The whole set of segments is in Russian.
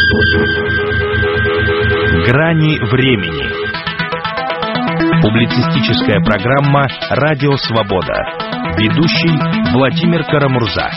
Грани времени. Публицистическая программа «Радио Свобода». Ведущий Владимир Карамурза.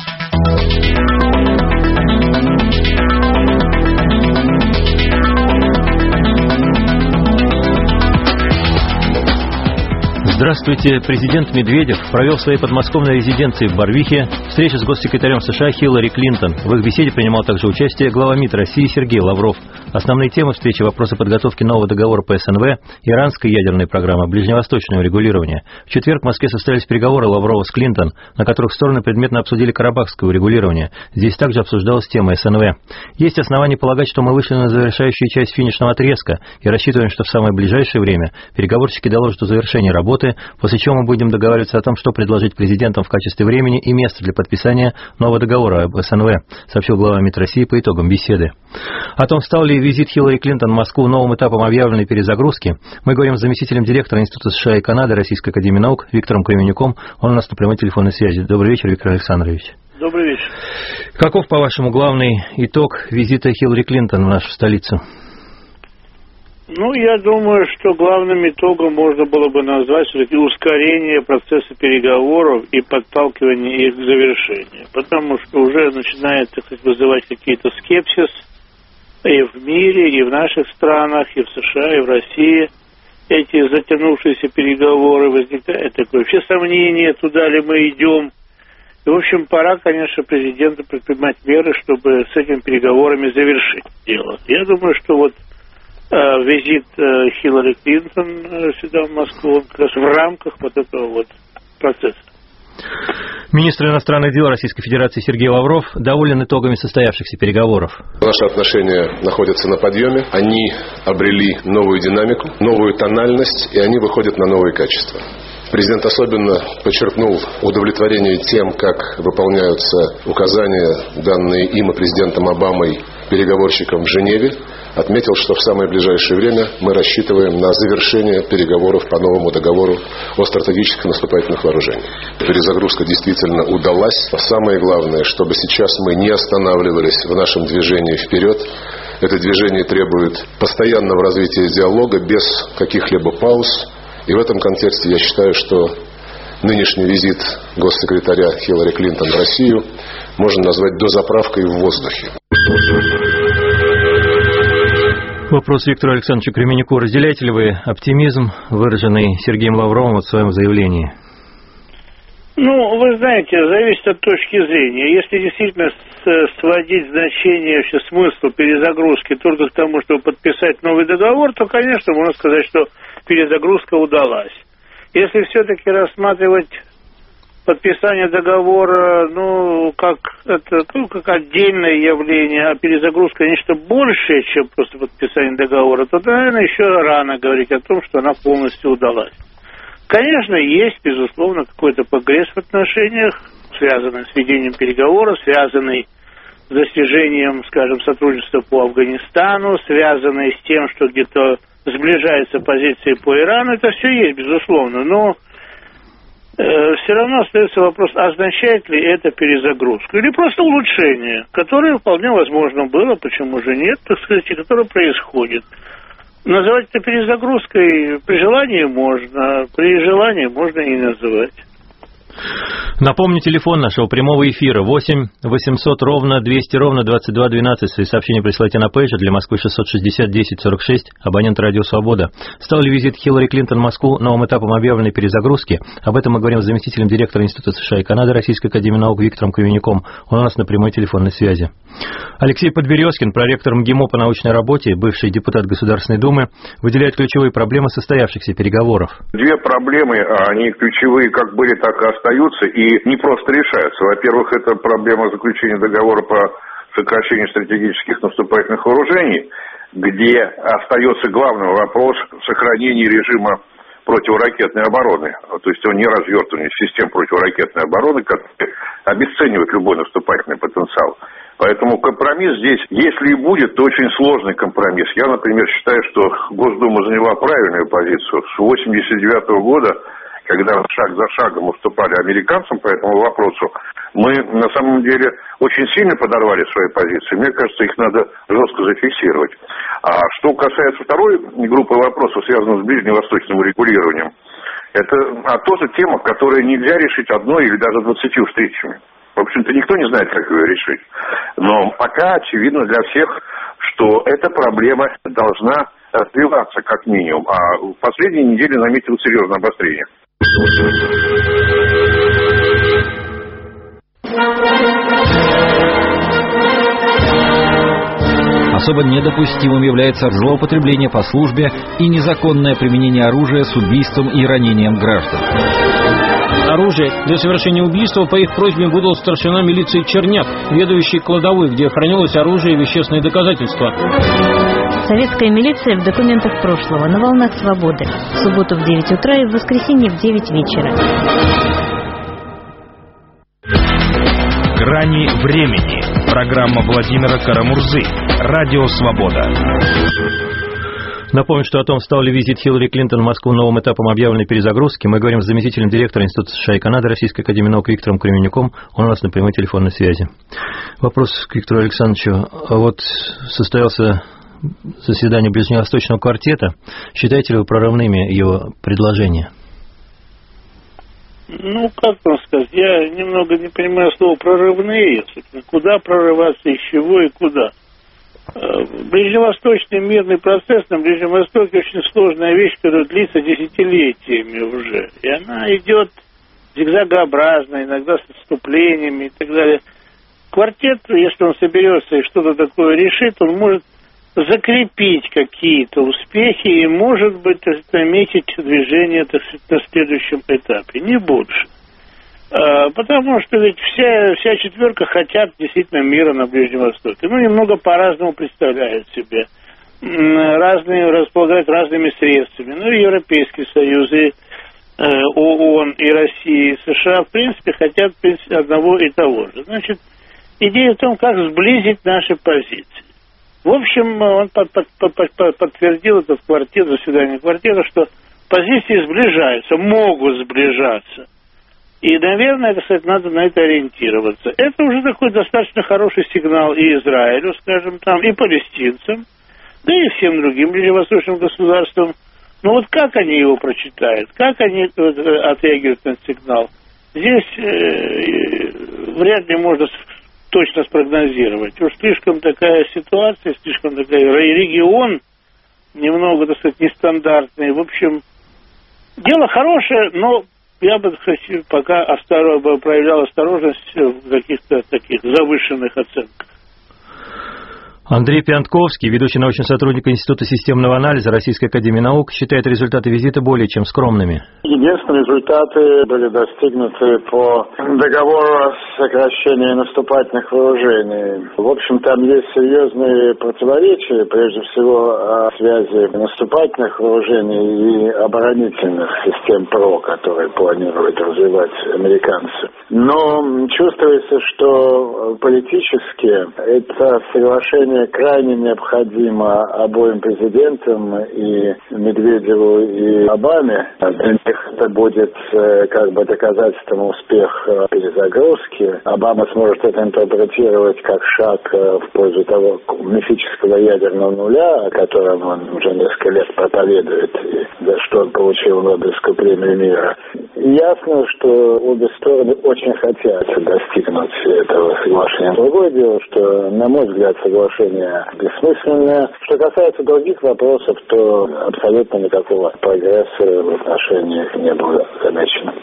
Здравствуйте. Президент Медведев провел в своей подмосковной резиденции в Барвихе встречу с госсекретарем США Хиллари Клинтон. В их беседе принимал также участие глава МИД России Сергей Лавров. Основные темы встречи – вопросы подготовки нового договора по СНВ, иранской ядерной программы, ближневосточного регулирования. В четверг в Москве состоялись переговоры Лаврова с Клинтон, на которых стороны предметно обсудили карабахское урегулирование. Здесь также обсуждалась тема СНВ. Есть основания полагать, что мы вышли на завершающую часть финишного отрезка и рассчитываем, что в самое ближайшее время переговорщики доложат о завершении работы, после чего мы будем договариваться о том, что предложить президентам в качестве времени и места для подписания нового договора об СНВ, сообщил глава МИД России по итогам беседы. О том, стал ли визит Хиллари Клинтон в Москву новым этапом объявленной перезагрузки, мы говорим с заместителем директора Института США и Канады Российской академии наук Виктором Кременюком. Он у нас на прямой телефонной связи. Добрый вечер, Виктор Александрович. Добрый вечер. Каков, по-вашему, главный итог визита Хиллари Клинтон в нашу столицу? Я думаю, что главным итогом можно было бы назвать все-таки ускорение процесса переговоров и подталкивание их к завершению. Потому что уже начинает, так сказать, вызывать какие-то скепсис и в мире, и в наших странах, и в США, и в России. Эти затянувшиеся переговоры, возникает такое все сомнения, туда ли мы идем. И, в общем, пора, конечно, президенту предпринимать меры, чтобы с этими переговорами завершить дело. Я думаю, что визит Хиллари Клинтон сюда, в Москву, он как раз в рамках этого процесса. Министр иностранных дел Российской Федерации Сергей Лавров доволен итогами состоявшихся переговоров. Наши отношения находятся на подъеме, они обрели новую динамику, новую тональность, и они выходят на новые качества. Президент особенно подчеркнул удовлетворение тем, как выполняются указания, данные им и президентом Обамой переговорщикам в Женеве. Отметил, что в самое ближайшее время мы рассчитываем на завершение переговоров по новому договору о стратегических наступательных вооружениях. Перезагрузка действительно удалась. Самое главное, чтобы сейчас мы не останавливались в нашем движении вперед. Это движение требует постоянного развития диалога без каких-либо пауз. И в этом контексте я считаю, что нынешний визит госсекретаря Хиллари Клинтон в Россию можно назвать дозаправкой в воздухе. Вопрос Виктору Александровичу Кременюку. Разделяете ли вы оптимизм, выраженный Сергеем Лавровым в своем заявлении? Вы знаете, зависит от точки зрения. Если действительно сводить значение, вообще смысл перезагрузки только к тому, чтобы подписать новый договор, то, конечно, можно сказать, что перезагрузка удалась. Если все-таки рассматривать подписание договора, как отдельное явление, а перезагрузка нечто большее, чем просто подписание договора, то, наверное, еще рано говорить о том, что она полностью удалась. Конечно, есть, безусловно, какой-то прогресс в отношениях, связанный с ведением переговоров, связанный с достижением, скажем, сотрудничества по Афганистану, связанный с тем, что где-то сближаются позиции по Ирану. Это все есть, безусловно, но все равно остается вопрос, означает ли это перезагрузку или просто улучшение, которое вполне возможно было, почему же нет, так сказать, и которое происходит. Называть это перезагрузкой при желании можно, при желании можно и называть. Напомню, телефон нашего прямого эфира 8 800 ровно 200 ровно 2212. Свои сообщения присылайте на пейджер для Москвы 660 10 46, абонент Радио Свобода. Стал ли визит Хиллари Клинтон в Москву новым этапом объявленной перезагрузки? Об этом мы говорим с заместителем директора Института США и Канады Российской академии наук Виктором Кременюком. Он у нас на прямой телефонной связи. Алексей Подберезкин, проректор МГИМО по научной работе, бывший депутат Государственной Думы, выделяет ключевые проблемы состоявшихся переговоров. Две проблемы, они ключевые как были, так и остаются, и не просто решаются. Во-первых, это проблема заключения договора по сокращению стратегических наступательных вооружений, где остается главный вопрос сохранения режима противоракетной обороны. То есть он не развертывание систем противоракетной обороны, которые обесценивают любой наступательный потенциал. Поэтому компромисс здесь, если и будет, то очень сложный компромисс. Я, например, считаю, что Госдума заняла правильную позицию. С 1989 года когда шаг за шагом уступали американцам по этому вопросу, мы на самом деле очень сильно подорвали свои позиции. Мне кажется, их надо жестко зафиксировать. А что касается второй группы вопросов, связанных с ближневосточным регулированием, это тоже тема, которую нельзя решить одной или даже 20 встречами. В общем-то, никто не знает, как ее решить. Но пока очевидно для всех, что эта проблема должна развиваться как минимум. А в последние недели наметилось серьезное обострение. Особо недопустимым является злоупотребление по службе и незаконное применение оружия с убийством и ранением граждан. Оружие для совершения убийства по их просьбе выдал старшина милиции Черняк, ведущий кладовой, где хранилось оружие и вещественные доказательства. Советская милиция в документах прошлого, на волнах свободы. В субботу в 9 утра и в воскресенье в 9 вечера. Грани времени. Программа Владимира Карамурзы. Радио «Свобода». Напомню, что о том, стал ли визит Хиллари Клинтон в Москву новым этапом объявленной перезагрузки, мы говорим с заместителем директора Института США и Канады Российской академии наук Виктором Кременюком. Он у нас на прямой телефонной связи. Вопрос к Виктору Александровичу. Вот состоялся заседание Ближневосточного квартета. Считаете ли вы прорывными его предложения? Ну, как вам сказать, я немного не понимаю слова «прорывные». Куда прорываться, из чего и куда. Ближневосточный мирный процесс на Ближнем Востоке очень сложная вещь, которая длится десятилетиями уже. И она идет зигзагообразно, иногда с отступлениями и так далее. Квартет, если он соберется и что-то такое решит, он может закрепить какие-то успехи и, может быть, наметить движение на следующем этапе. Не больше. Потому что ведь вся четверка хотят действительно мира на Ближнем Востоке. Ну, немного по-разному представляют себе. Разные располагают разными средствами. Ну, и Европейский Союз, и ООН, и Россия, и США, в принципе, хотят одного и того же. Значит, идея в том, как сблизить наши позиции. В общем, он подтвердил этот квартет, заседание квартета, что позиции сближаются, могут сближаться. И, наверное, это, кстати, надо на это ориентироваться. Это уже такой достаточно хороший сигнал и Израилю, скажем, там, и палестинцам, да и всем другим ближневосточным государствам. Но вот как они его прочитают, как они отреагируют на этот сигнал, здесь вряд ли можно точно спрогнозировать. Уж слишком такая ситуация, слишком такой регион, немного, так сказать, нестандартный. В общем, дело хорошее, но я бы пока проявлял осторожность в каких-то таких завышенных оценках. Андрей Пьянтковский, ведущий научный сотрудник Института системного анализа Российской академии наук, считает результаты визита более чем скромными. Единственные результаты были достигнуты по договору о сокращении наступательных вооружений. В общем, там есть серьезные противоречия, прежде всего о связи наступательных вооружений и оборонительных систем ПРО, которые планируют развивать американцы. Но чувствуется, что политически это соглашение крайне необходимо обоим президентам, и Медведеву, и Обаме. Для них это будет как бы доказательством успеха перезагрузки. Обама сможет это интерпретировать как шаг в пользу того мифического ядерного нуля, о котором он уже несколько лет проповедует, и за что он получил Нобелевскую премию мира. И ясно, что обе стороны очень хотят достигнуть этого соглашения. Другое дело, что, на мой взгляд, соглашение бессмысленное. Что касается других вопросов, то абсолютно никакого прогресса в отношениях не было замечено.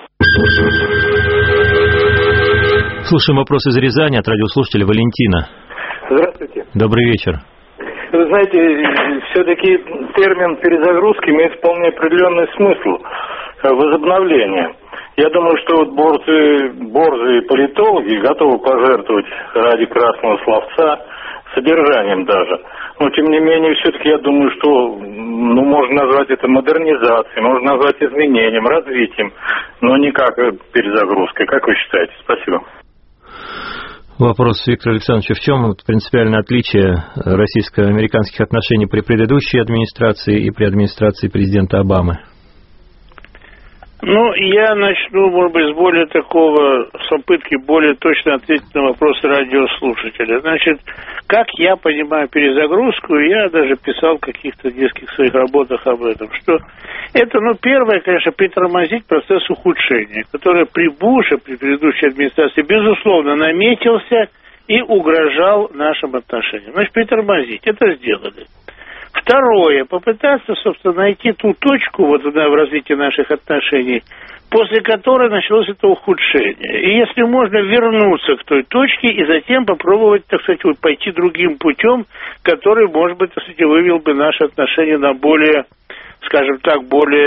Слушаем вопрос из Рязани от радиослушателя Валентина. Здравствуйте. Добрый вечер. Вы знаете, все-таки термин перезагрузки имеет вполне определенный смысл возобновления. Я думаю, что вот борзые политологи готовы пожертвовать ради красного словца содержанием даже. Но, тем не менее, все-таки я думаю, что можно назвать это модернизацией, можно назвать изменением, развитием, но не как перезагрузкой. Как вы считаете? Спасибо. Вопрос Виктора Александровича. В чем принципиальное отличие российско-американских отношений при предыдущей администрации и при администрации президента Обамы? Ну, я начну, может быть, с попытки более точно ответить на вопросы радиослушателя. Значит, как я понимаю перезагрузку, я даже писал в каких-то нескольких своих работах об этом, что это, первое, конечно, притормозить процесс ухудшения, который при Буше, при предыдущей администрации, безусловно, наметился и угрожал нашим отношениям. Значит, притормозить. Это сделали. Второе, попытаться, собственно, найти ту точку в развитии наших отношений, после которой началось это ухудшение. И если можно вернуться к той точке и затем попробовать, так сказать, пойти другим путем, который, может быть, так сказать, вывел бы наши отношения на более, скажем так,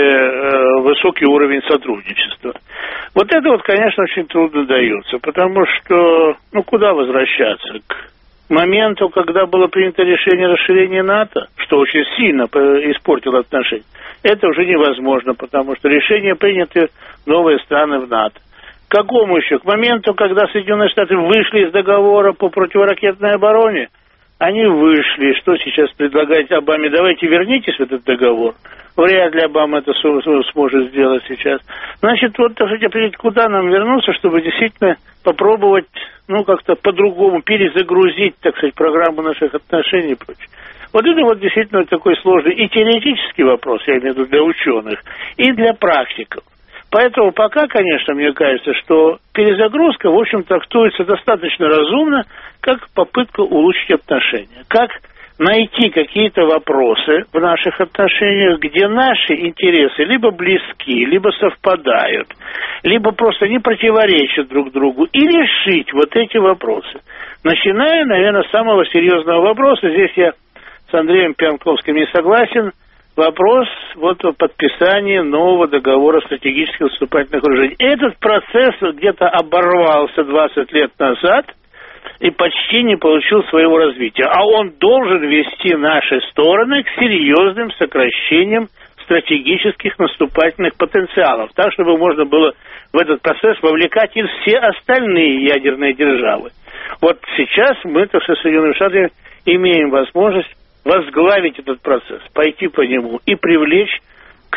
более высокий уровень сотрудничества. Вот это, конечно, очень трудно дается, потому что, куда возвращаться? К моменту, когда было принято решение расширения НАТО, что очень сильно испортило отношения, это уже невозможно, потому что решения приняты новые страны в НАТО. К какому еще? К моменту, когда Соединенные Штаты вышли из договора по противоракетной обороне, они вышли. Что сейчас предлагать Обаме? Давайте вернитесь в этот договор. Вряд ли Обама это сможет сделать сейчас. Значит, так сказать, определить, куда нам вернуться, чтобы действительно попробовать, как-то по-другому перезагрузить, так сказать, программу наших отношений и прочее. Вот это действительно такой сложный и теоретический вопрос, я имею в виду для ученых, и для практиков. Поэтому пока, конечно, мне кажется, что перезагрузка, в общем, трактуется достаточно разумно, как попытка улучшить отношения. Как найти какие-то вопросы в наших отношениях, где наши интересы либо близки, либо совпадают, либо просто не противоречат друг другу, и решить вот эти вопросы. Начиная, наверное, с самого серьезного вопроса, здесь я с Андреем Пьянковским не согласен, вопрос о подписании нового договора стратегических наступательных вооружений. Этот процесс где-то оборвался 20 лет назад и почти не получил своего развития. А он должен вести наши стороны к серьезным сокращениям стратегических наступательных потенциалов, так, чтобы можно было в этот процесс вовлекать и все остальные ядерные державы. Вот сейчас мы, со Соединенными Штатами, имеем возможность возглавить этот процесс, пойти по нему и привлечь к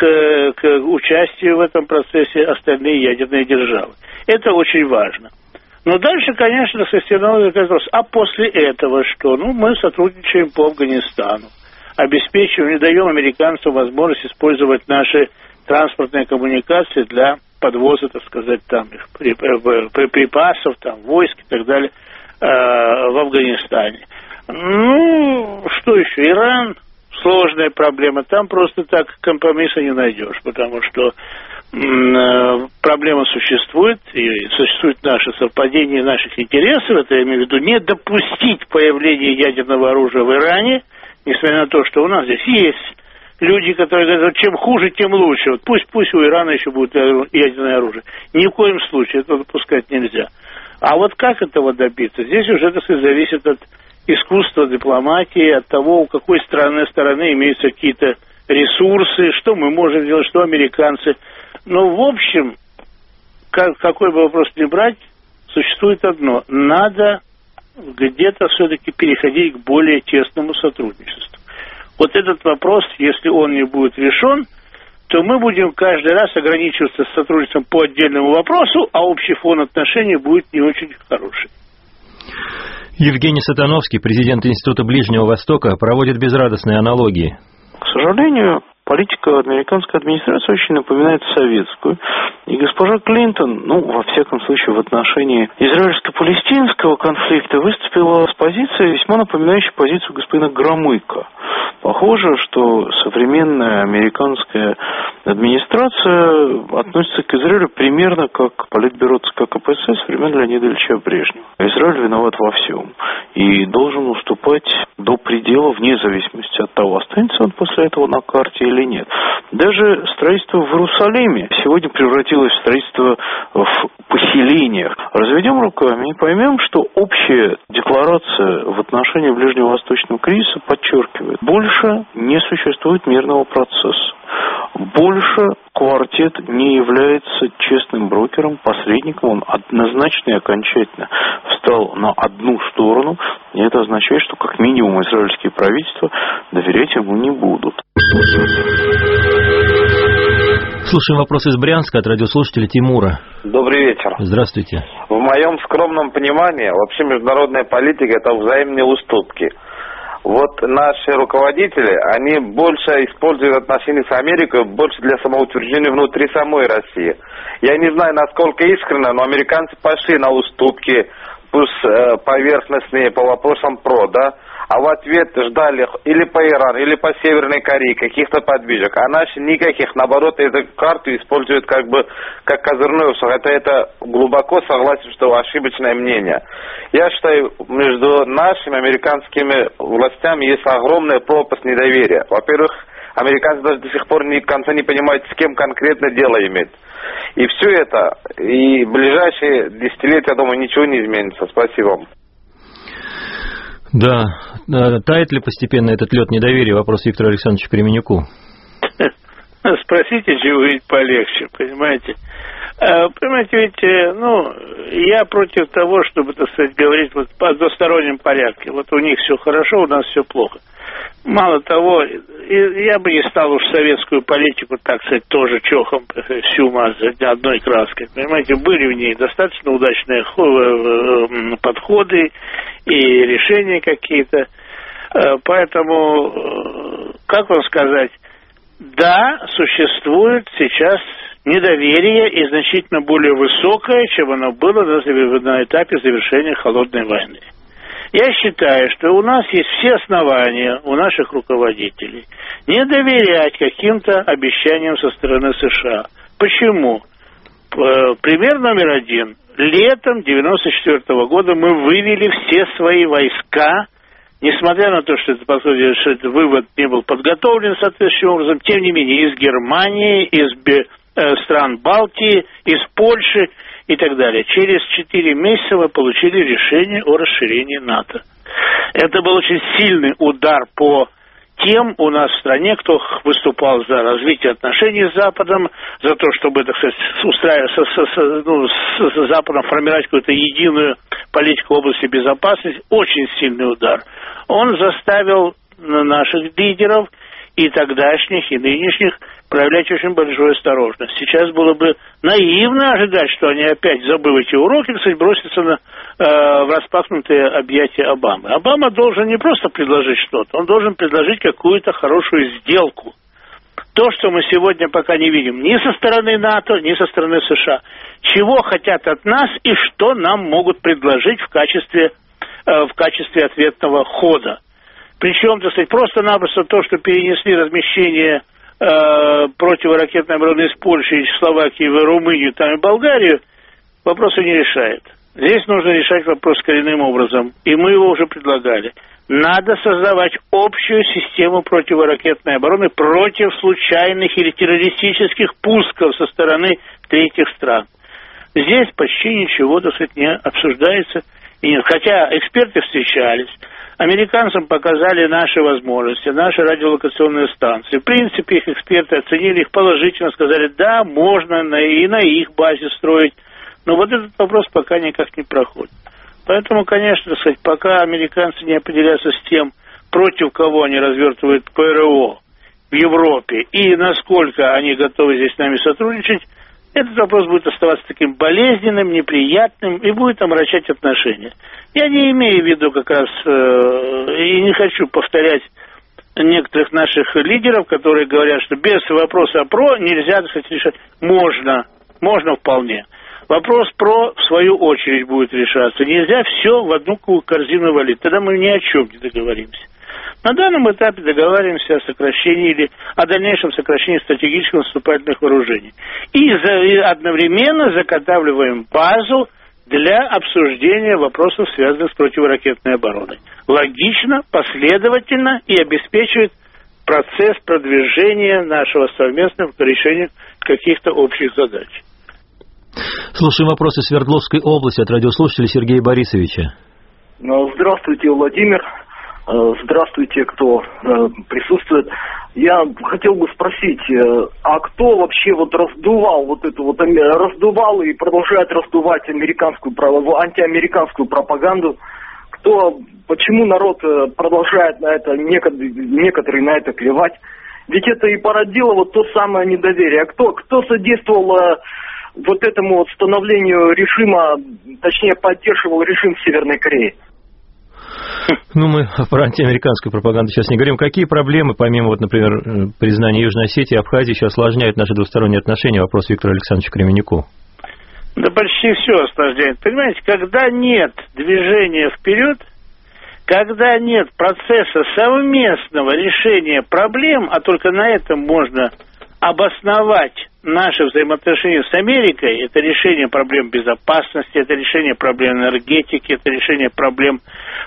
участию в этом процессе остальные ядерные державы. Это очень важно. Но дальше, конечно, становится вопрос, а после этого что? Мы сотрудничаем по Афганистану, обеспечиваем и даем американцам возможность использовать наши транспортные коммуникации для подвоза, так сказать, их припасов, войск и так далее в Афганистане. Что еще? Иран, сложная проблема. Там просто так компромисса не найдешь, потому что проблема существует, и существует наше совпадение наших интересов, это я имею в виду не допустить появления ядерного оружия в Иране, несмотря на то, что у нас здесь есть люди, которые говорят, чем хуже, тем лучше. Пусть у Ирана еще будет ядерное оружие. Ни в коем случае это допускать нельзя. А как этого добиться? Здесь уже, так сказать, зависит от искусства дипломатии, от того, у какой стороны имеются какие-то ресурсы, что мы можем делать, что американцы. Но, в общем, какой бы вопрос ни брать, существует одно. Надо где-то все-таки переходить к более тесному сотрудничеству. Вот этот вопрос, если он не будет решен, то мы будем каждый раз ограничиваться сотрудничеством по отдельному вопросу, а общий фон отношений будет не очень хороший. Евгений Сатановский, президент Института Ближнего Востока, проводит безрадостные аналогии. К сожалению, политика американской администрации очень напоминает советскую. И госпожа Клинтон, во всяком случае, в отношении израильско-палестинского конфликта выступила с позицией, весьма напоминающей позицию господина Громыка. Похоже, что современная американская администрация относится к Израилю примерно как Политбюро ЦК КПСС времен Леонида Ильича Брежнева. Израиль виноват во всем и должен уступать до предела вне зависимости от того, останется он после этого на карте или нет. Даже строительство в Иерусалиме сегодня превратилось в строительство в поселениях. Разведем руками и поймем, что общая декларация в отношении ближневосточного кризиса подчеркивает, больше не существует мирного процесса. Больше квартет не является честным брокером, посредником. Он однозначно и окончательно встал на одну сторону. И это означает, что как минимум израильские правительства доверять ему не будут. Слушаем вопрос из Брянска от радиослушателя Тимура. Добрый вечер. Здравствуйте. В моем скромном понимании, вообще международная политика – это взаимные уступки. Вот наши руководители, они больше используют отношения с Америкой больше для самоутверждения внутри самой России. Я не знаю, насколько искренне, но американцы пошли на уступки, пусть поверхностные по вопросам ПРО, да? А в ответ ждали или по Ирану, или по Северной Корее каких-то подвижек. А наши никаких, наоборот, эту карту используют как бы как козырную. Хотя это глубоко согласен, что ошибочное мнение. Я считаю, между нашими американскими властями есть огромная пропасть недоверия. Во-первых, американцы даже до сих пор до конца не понимают, с кем конкретно дело иметь. И все это, и в ближайшие десятилетия, я думаю, ничего не изменится. Спасибо вам. Да, тает ли постепенно этот лед недоверия? Вопрос Виктору Александровичу Кременюку. Спросите чего-нибудь полегче, понимаете? Понимаете, ведь, я против того, чтобы, так сказать, говорить вот по двустороннем порядке. Вот у них все хорошо, у нас все плохо. Мало того, я бы не стал уж советскую политику, так сказать, тоже чохом всю мазать одной краской. Понимаете, были в ней достаточно удачные подходы и решения какие-то. Поэтому, как вам сказать, да, существует сейчас недоверие и значительно более высокое, чем оно было на этапе завершения холодной войны. Я считаю, что у нас есть все основания у наших руководителей не доверять каким-то обещаниям со стороны США. Почему? Пример номер один. Летом 1994 года мы вывели все свои войска, несмотря на то, что этот вывод не был подготовлен соответствующим образом, тем не менее, из Германии, из стран Балтии, из Польши и так далее. Через 4 месяца мы получили решение о расширении НАТО. Это был очень сильный удар по тем у нас в стране, кто выступал за развитие отношений с Западом, за то, чтобы, так сказать, с Западом формировать какую-то единую политику в области безопасности. Очень сильный удар. Он заставил наших лидеров и тогдашних, и нынешних проявлять очень большую осторожность. Сейчас было бы наивно ожидать, что они опять, забыв эти уроки, кстати, бросятся в распахнутые объятия Обамы. Обама должен не просто предложить что-то, он должен предложить какую-то хорошую сделку. То, что мы сегодня пока не видим ни со стороны НАТО, ни со стороны США. Чего хотят от нас и что нам могут предложить в качестве ответного хода. Причем, так сказать, просто-напросто то, что перенесли размещение противоракетной обороны из Польши, из Словакии в Румынию, там и Болгарию, вопросы не решает. Здесь нужно решать вопрос коренным образом, и мы его уже предлагали. Надо создавать общую систему противоракетной обороны против случайных или террористических пусков со стороны третьих стран. Здесь почти ничего, так сказать, не обсуждается. И нет. Хотя эксперты встречались, американцам показали наши возможности, наши радиолокационные станции. В принципе, их эксперты оценили их положительно, сказали, да, можно и на их базе строить. Но вот этот вопрос пока никак не проходит. Поэтому, конечно, так сказать, пока американцы не определятся с тем, против кого они развертывают ПРО в Европе и насколько они готовы здесь с нами сотрудничать, этот вопрос будет оставаться таким болезненным, неприятным и будет омрачать отношения. Я не имею в виду как раз, и не хочу повторять некоторых наших лидеров, которые говорят, что без вопроса ПРО нельзя, так сказать, решать. Можно вполне. Вопрос ПРО, в свою очередь, будет решаться. Нельзя все в одну корзину валить. Тогда мы ни о чем не договоримся. На данном этапе договариваемся о сокращении или о дальнейшем сокращении стратегических наступательных вооружений. И одновременно заготавливаем базу для обсуждения вопросов, связанных с противоракетной обороной. Логично, последовательно и обеспечивает процесс продвижения нашего совместного к решению каких-то общих задач. Слушаем вопросы Свердловской области от радиослушателя Сергея Борисовича. Здравствуйте, Владимир. Здравствуйте, кто присутствует. Я хотел бы спросить, а кто вообще раздувал раздувал и продолжает раздувать антиамериканскую пропаганду? Почему народ продолжает на это, некоторые на это клевать? Ведь это и породило вот то самое недоверие. Кто содействовал вот этому вот становлению режима, точнее, поддерживал режим в Северной Корее? Ну, мы про антиамериканскую пропаганду сейчас не говорим. Какие проблемы, помимо, вот, например, признания Южной Осетии и Абхазии, еще осложняют наши двусторонние отношения? Вопрос Виктору Александровичу Кременюку. Да почти все осложняет. Понимаете, когда нет движения вперед, когда нет процесса совместного решения проблем, а только на этом можно обосновать наши взаимоотношения с Америкой, это решение проблем безопасности, это решение проблем энергетики, это решение проблем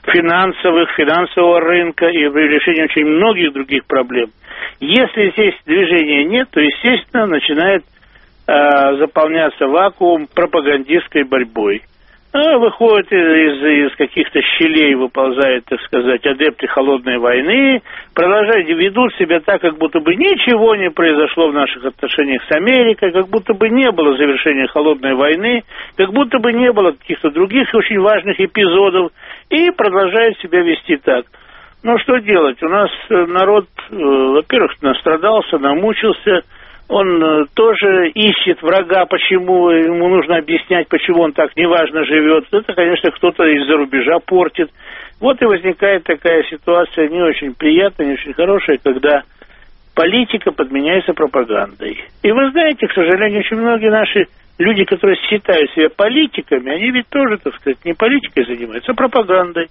финансового рынка и решение очень многих других проблем. Если здесь движения нет, то, естественно, начинает заполняться вакуум пропагандистской борьбой. Выходят из каких-то щелей, выползают, так сказать, адепты холодной войны, продолжают, ведут себя так, как будто бы ничего не произошло в наших отношениях с Америкой, как будто бы не было завершения холодной войны, как будто бы не было каких-то других очень важных эпизодов, и продолжают себя вести так. Ну, что делать? У нас народ, во-первых, настрадался, намучился, он тоже ищет врага, почему ему нужно объяснять, почему он так неважно живет. Это, конечно, кто-то из-за рубежа портит. Вот и возникает такая ситуация не очень приятная, не очень хорошая, когда политика подменяется пропагандой. И вы знаете, к сожалению, очень многие наши люди, которые считают себя политиками, они ведь тоже, так сказать, не политикой занимаются, а пропагандой.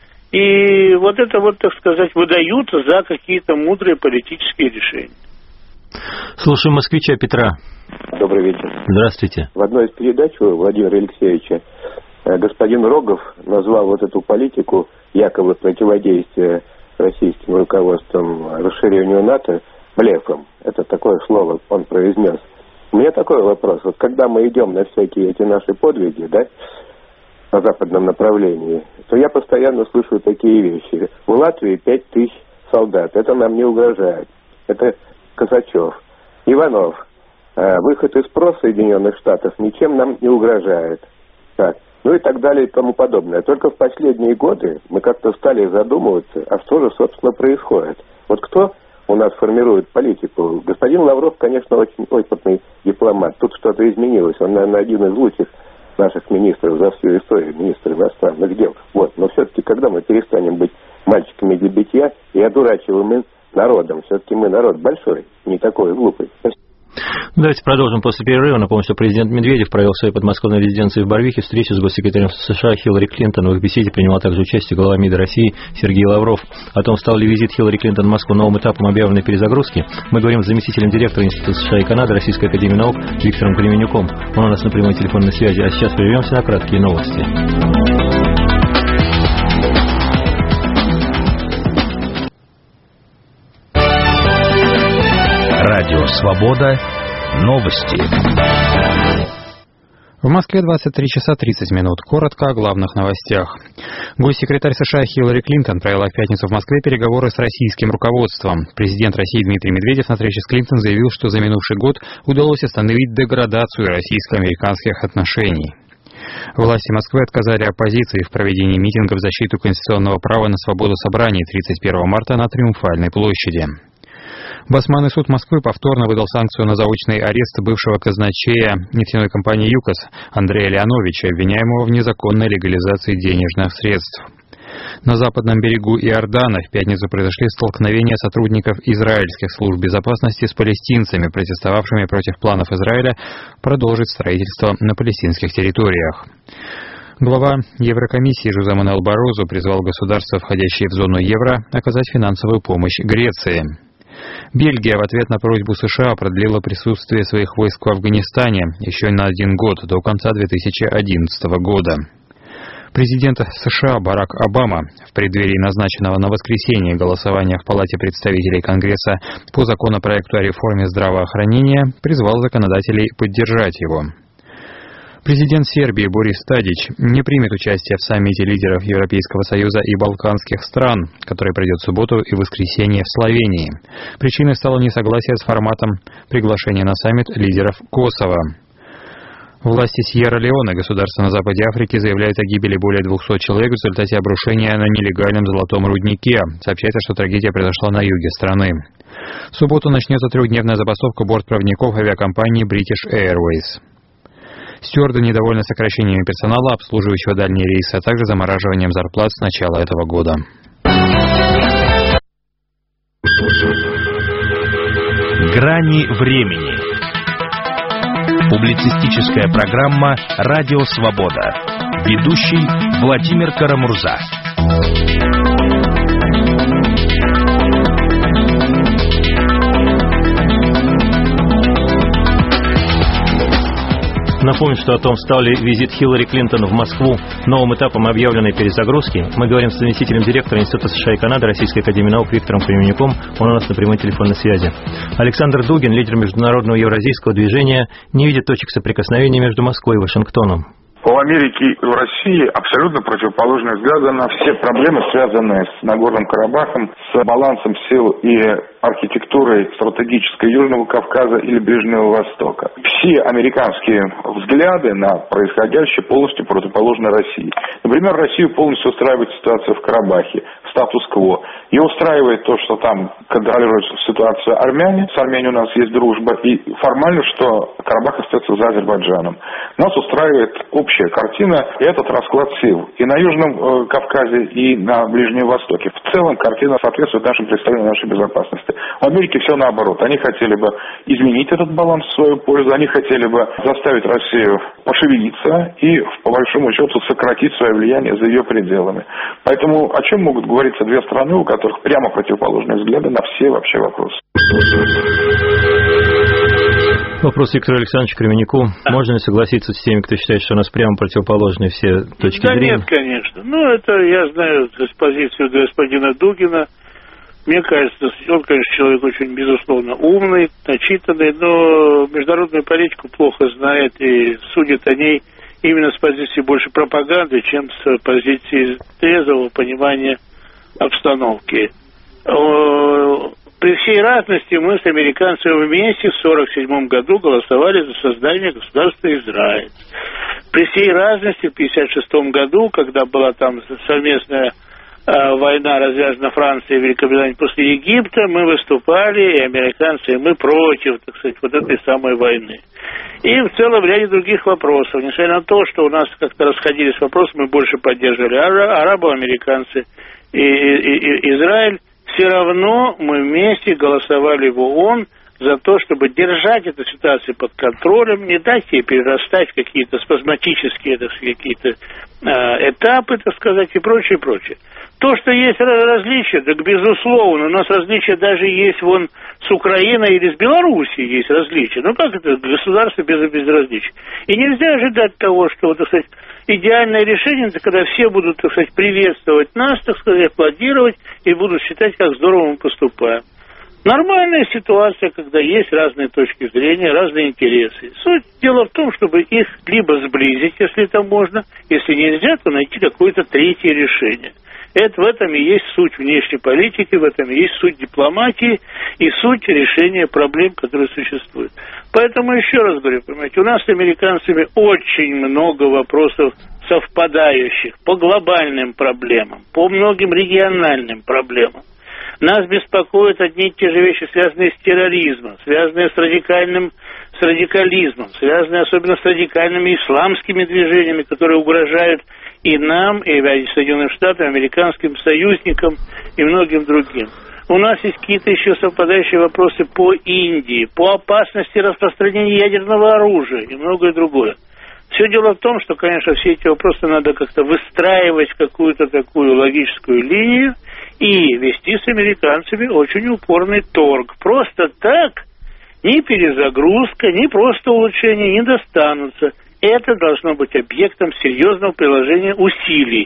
И вот это вот, так сказать, выдают за какие-то мудрые политические решения. Слушаем москвича Петра. Добрый вечер. Здравствуйте. В одной из передач у Владимира Алексеевича господин Рогов назвал вот эту политику якобы противодействия российским руководством расширению НАТО блефом. Это такое слово он произнес. У меня такой вопрос. Вот когда мы идем на всякие эти наши подвиги, да, на западном направлении, то я постоянно слышу такие вещи. В Латвии 5000 солдат. Это нам не угрожает. Это Косачев. Иванов. Выход из ПРО Соединенных Штатов ничем нам не угрожает. Так. Ну и так далее и тому подобное. Только в последние годы мы как-то стали задумываться, а что же, собственно, происходит. Вот кто у нас формирует политику? Господин Лавров, конечно, очень опытный дипломат. Тут что-то изменилось. Он, наверное, один из лучших наших министров за всю историю, министр иностранных дел. Вот. Но все-таки, когда мы перестанем быть мальчиками для битья и одурачиваем народом, все-таки мы народ большой, не такой глупый. Давайте продолжим после перерыва. Напомню, что президент Медведев провел в своей подмосковной резиденции в Барвихе встречу с госсекретарем США Хиллари Клинтон. В их беседе принимал также участие глава МИДа России Сергей Лавров. О том, стал ли визит Хиллари Клинтон в Москву новым этапом объявленной перезагрузки, мы говорим с заместителем директора Института США и Канады Российской академии наук Виктором Кременюком. Он у нас на прямой телефонной связи. А сейчас прервемся на краткие новости. Радио «Свобода». Новости. В Москве 23 часа 30 минут. Коротко о главных новостях. Госсекретарь США Хиллари Клинтон провела в пятницу в Москве переговоры с российским руководством. Президент России Дмитрий Медведев на встрече с Клинтон заявил, что за минувший год удалось остановить деградацию российско-американских отношений. Власти Москвы отказали оппозиции в проведении митинга в защиту конституционного права на свободу собраний 31 марта на Триумфальной площади. Басманный суд Москвы повторно выдал санкцию на заочный арест бывшего казначея нефтяной компании «ЮКОС» Андрея Леоновича, обвиняемого в незаконной легализации денежных средств. На западном берегу Иордана в пятницу произошли столкновения сотрудников израильских служб безопасности с палестинцами, протестовавшими против планов Израиля продолжить строительство на палестинских территориях. Глава Еврокомиссии Жозе Мануэль Баррозу призвал государства, входящие в зону евро, оказать финансовую помощь Греции. Бельгия в ответ на просьбу США продлила присутствие своих войск в Афганистане еще на 1 год, до конца 2011 года. Президент США Барак Обама в преддверии назначенного на воскресенье голосования в Палате представителей Конгресса по законопроекту о реформе здравоохранения призвал законодателей поддержать его. Президент Сербии Борис Тадич не примет участие в саммите лидеров Европейского Союза и Балканских стран, который пройдет в субботу и воскресенье в Словении. Причиной стало несогласие с форматом приглашения на саммит лидеров Косово. Власти Сьерра-Леоне, государства на западе Африки, заявляют о гибели более 200 человек в результате обрушения на нелегальном золотом руднике. Сообщается, что трагедия произошла на юге страны. В субботу начнется трехдневная забастовка бортпроводников авиакомпании British Airways. Стюарды недовольны сокращениями персонала, обслуживающего дальние рейсы, а также замораживанием зарплат с начала этого года. Грани времени. Публицистическая программа «Радио Свобода». Ведущий Владимир Карамурза. Напомню, что о том, стал ли визит Хиллари Клинтон в Москву новым этапом объявленной перезагрузки, мы говорим с заместителем директора Института США и Канады Российской академии наук Виктором Кременюком. Он у нас на прямой телефонной связи. Александр Дугин, лидер международного евразийского движения, не видит точек соприкосновения между Москвой и Вашингтоном. У Америки и в России абсолютно противоположные взгляды на все проблемы, связанные с Нагорным Карабахом, с балансом сил и архитектурой стратегической Южного Кавказа или Ближнего Востока. Все американские взгляды на происходящее полностью противоположны России. Например, Россию полностью устраивает ситуация в Карабахе, статус-кво. Ее устраивает то, что там контролирует ситуацию армяне. С Арменией у нас есть дружба. И формально, что Карабах остается за Азербайджаном. Нас устраивает общая картина и этот расклад сил. И на Южном Кавказе, и на Ближнем Востоке. В целом картина соответствует нашим представлениям нашей безопасности. В Америке все наоборот. Они хотели бы изменить этот баланс в свою пользу. Они хотели бы заставить Россию пошевелиться и, по большому счету, сократить свое влияние за ее пределами. Поэтому о чем могут говориться две страны, у которых прямо противоположные взгляды на все вообще вопросы? Вопрос Виктору Александровичу Кременюку. Можно ли согласиться с теми, кто считает, что у нас прямо противоположные все точки зрения? Нет, конечно. Это я знаю с позицию господина Дугина. Мне кажется, он, конечно, человек очень, безусловно, умный, начитанный, но международную политику плохо знает и судит о ней именно с позиции больше пропаганды, чем с позиции трезвого понимания обстановки. При всей разности мы с американцами вместе в 1947 году голосовали за создание государства Израиль. При всей разности в 1956 году, когда была там совместная война развязана Францией и Великобританией после Египта, мы выступали, и американцы, и мы против, так сказать, вот этой самой войны. И в целом в ряде других вопросов. Несмотря на то, что у нас как-то расходились вопросы, мы больше поддерживали арабо-американцы и Израиль, все равно мы вместе голосовали в ООН за то, чтобы держать эту ситуацию под контролем, не дать ей перерастать в какие-то спазматические, так сказать, какие-то этапы, так сказать, и прочее, прочее. То, что есть различия, так безусловно, у нас различия даже есть вон с Украиной или с Белоруссией есть различия. Как это государство без различий? И нельзя ожидать того, что, так сказать, идеальное решение, это когда все будут, так сказать, приветствовать нас, так сказать, аплодировать и будут считать, как здорово мы поступаем. Нормальная ситуация, когда есть разные точки зрения, разные интересы. Суть дела в том, чтобы их либо сблизить, если это можно, если нельзя, то найти какое-то третье решение. В этом и есть суть внешней политики, в этом и есть суть дипломатии и суть решения проблем, которые существуют. Поэтому еще раз говорю, понимаете, у нас с американцами очень много вопросов совпадающих по глобальным проблемам, по многим региональным проблемам. Нас беспокоят одни и те же вещи, связанные с терроризмом, связанные с радикализмом, связанные особенно с радикальными исламскими движениями, которые угрожают и нам, и Соединенным Штатам, и американским союзникам, и многим другим. У нас есть какие-то еще совпадающие вопросы по Индии, по опасности распространения ядерного оружия и многое другое. Все дело в том, что, конечно, все эти вопросы надо как-то выстраивать в какую-то такую логическую линию и вести с американцами очень упорный торг. Просто так ни перезагрузка, ни просто улучшение не достанутся. Это должно быть объектом серьезного приложения усилий.